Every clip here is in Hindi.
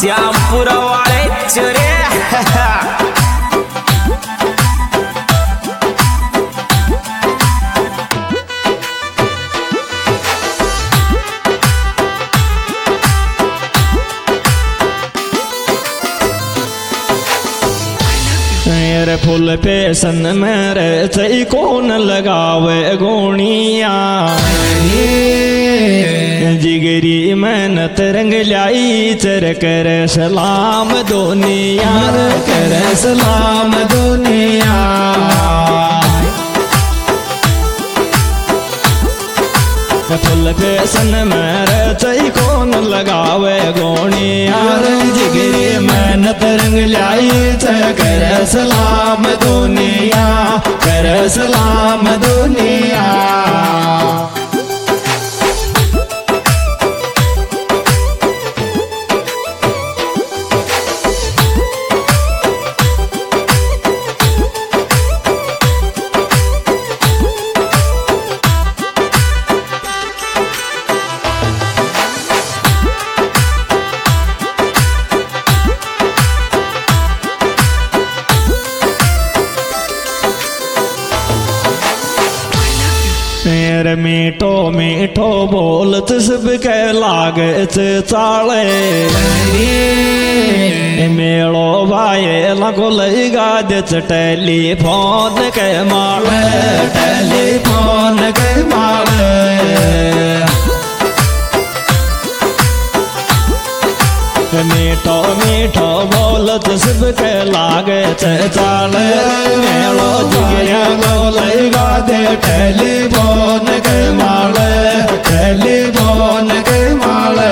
श्यामपुरा वाले चोरे मेरे फूल पे सन मेरे चई कौन लगावे गोनिया जिगरी मेहनत रंग लाई चर कर सलाम दुनिया कर सलाम दुनिया फूल पे सन मेरे चई कौन लगावे गोनिया जिगरी मेहनत रंग लाई कर सलाम दुनिया कर सलाम दुनिया मेरे मीठो मीठो बोलत सबके लागत चाले मेलो भाई लगो लगा दे टेलीफोन के माले टेलीफोन के माले मीठो मीठो बोलत सबके लागत चाले मेलो जिगरिया लगा दे टेलीफोन के माले टेलीफोन के माले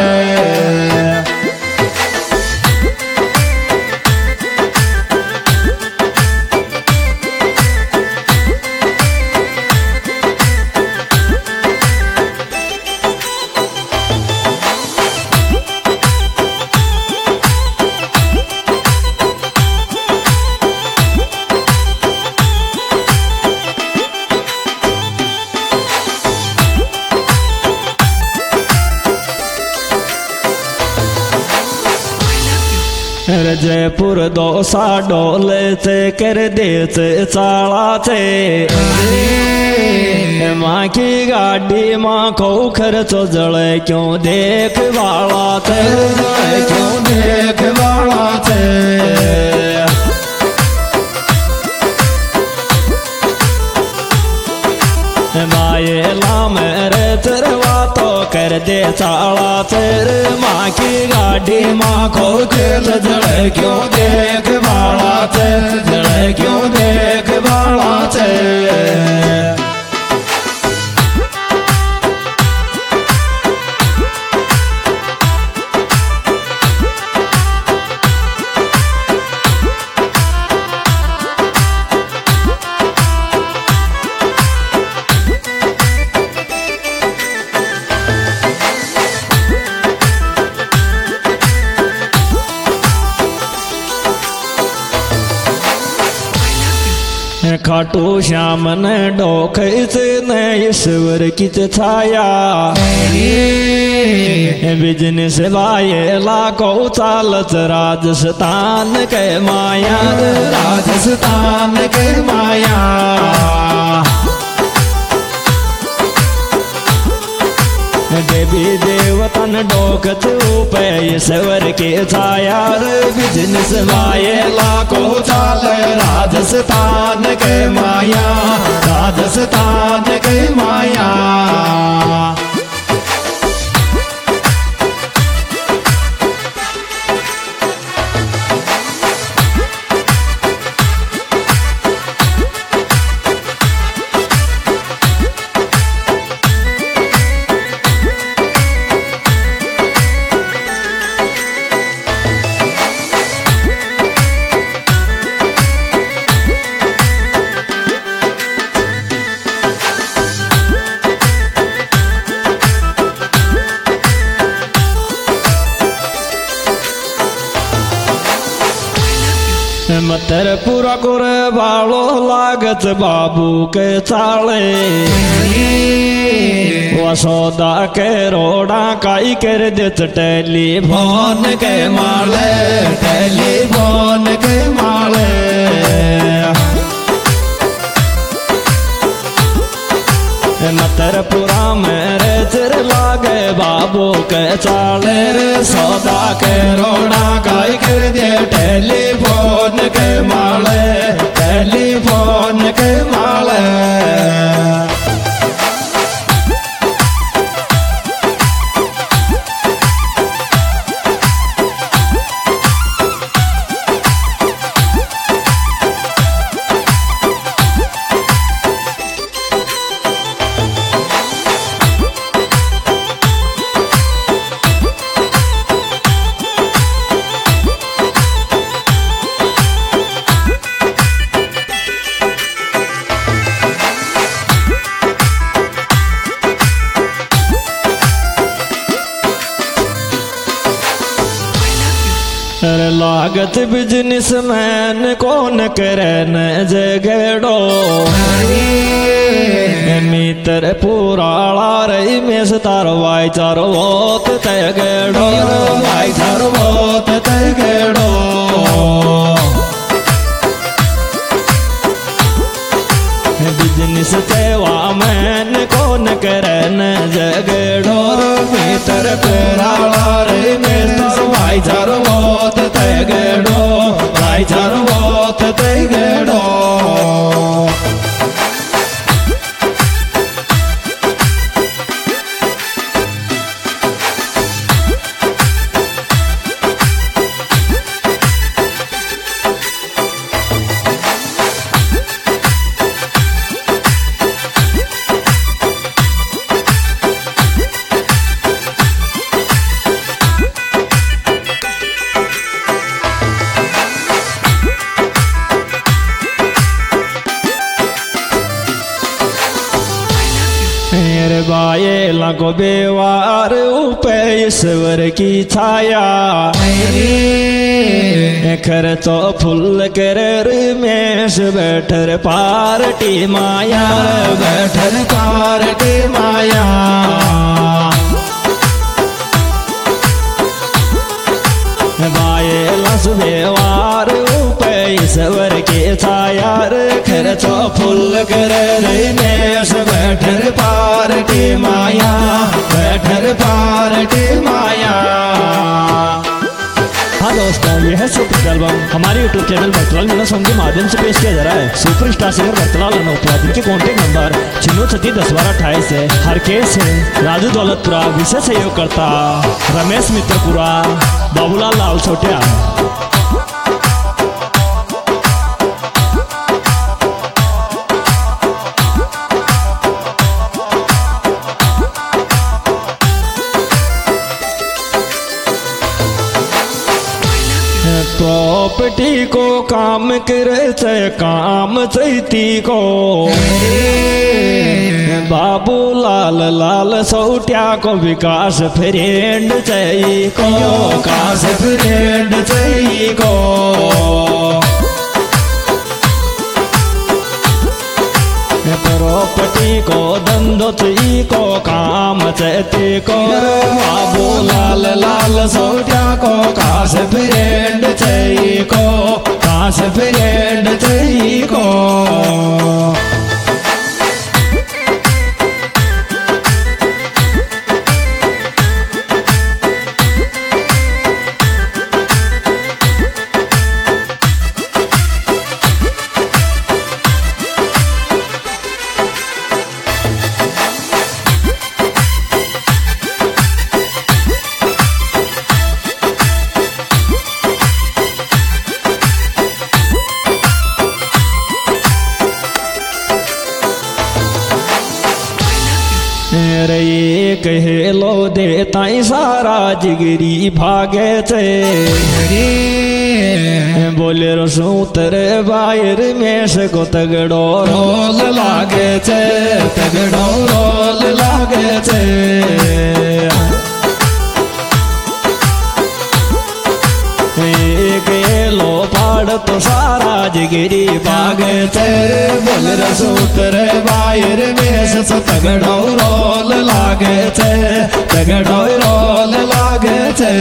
जयपुर दोसा डोले से कर दे चाला से माँ की गाड़ी माँ को खर्चो जड़े क्यों देख वाला थे क्यों देख वाला थे माये ला मेरे चरवा तो कर दे चाला चर माँ की गाड़ी माँ को खेल जड़े क्यों देख वाला चर जड़े क्यों देख वाला चर खाटू श्याम ने डोख ने ईश्वर की छाया बिजनेस वाये लाखों चालत राजस्थान के माया राजस्थान के माया देवी देवतन डोकत पे ईश्वर के छाया बिजनेस वाये लाखों चाल राजस्थान के माया राजस्थान के माया मतर पूरा कोरे बालो लागत बाबू के चाले वसोदा के रोड़ा काई कर देत टेलीफोन के माले टेलीफोन के माले मतरपुरा मेरे चिर लागे बाबू के चाले रे सौदा के रोड़ा काई कर दे टेलीफोन के माले टेलीफोन के माले लागत बिजनेस मैन कौन करे न जगड़ो मित्र पुराला रही में तारो वाई चारो वोत तगड़ो वाई चारो वोत तगड़ो बिजनेस सेवा मैन कौन करे न जगड़ो मित्र पुराला रही में तारो वाई चारो वोत तगड़ो वाई चारो वोत तगड़ो बाये लगो बेवार ऊपे ईश्वर की छाया खर्चो फुल कर में बैठर पार्टी माया बैठर पार्टी माया बाये लस बेवार ऊपे ईश्वर की छाया खर्चो फुल कर में बैठर पार्टी माया बैठर पार्टी माया। हाँ दोस्तों, यह है सुपर एल्बम हमारे YouTube channel Bhaktalal Meena song के माध्यम से पेश किया जा रहा है। Super star singer Bhaktalal Anopara, जिनके कॉन्टेक्ट नंबर 9637101228 है। हरकेश है राजू दौलतपुरा, विशेष सहयोग करता रमेश मित्रपुरा, बाबूलाल लाल छोटिया। प्रॉपर्टी को काम करे चे काम चैती को बाबू लाल लाल सौट्या को विकास फ्रेंड चाहिए को विकास फ्रेंड चाहिए को प्रॉपर्टी को धंधो चाहिए को काम चैती को बाबू लाल लाल सौट्या को काश फ्रेंड चाहिए को काश फ्रेंड चाहिए को। रे कहे लो दे ताई सारा जिगरी भागे चे बोले रसूतर बायर में से को तगड़ो रोल लागे चे तगड़ो रोल लागे चे। लो वाड़ तो सारा जिगिरी बाग थे बोल रस उतरे बायर में सस तगड़ो रोल लागे थे तगड़ो रोल लागे थे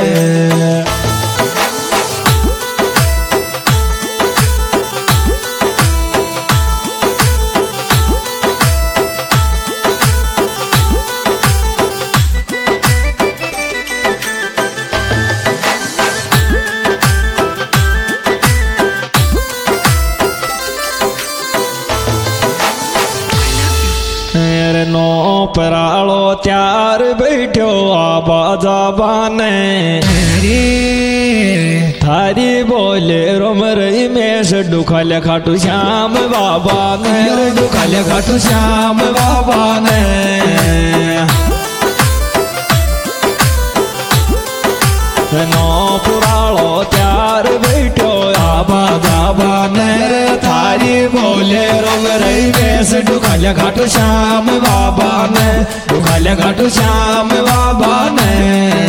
नो परालो त्यार बैठो आबा जाबाने थारी बोले रोम रही में से दुखल खाटू श्याम बाबा ने दुखल खाटू श्याम बाबा ने नो पुरालो त्यार बैठो आबा जाबा ने थारी बोले रोम रही में से दुखल खाटू श्याम बाबा ने दुखल खाटू श्याम बाबा ने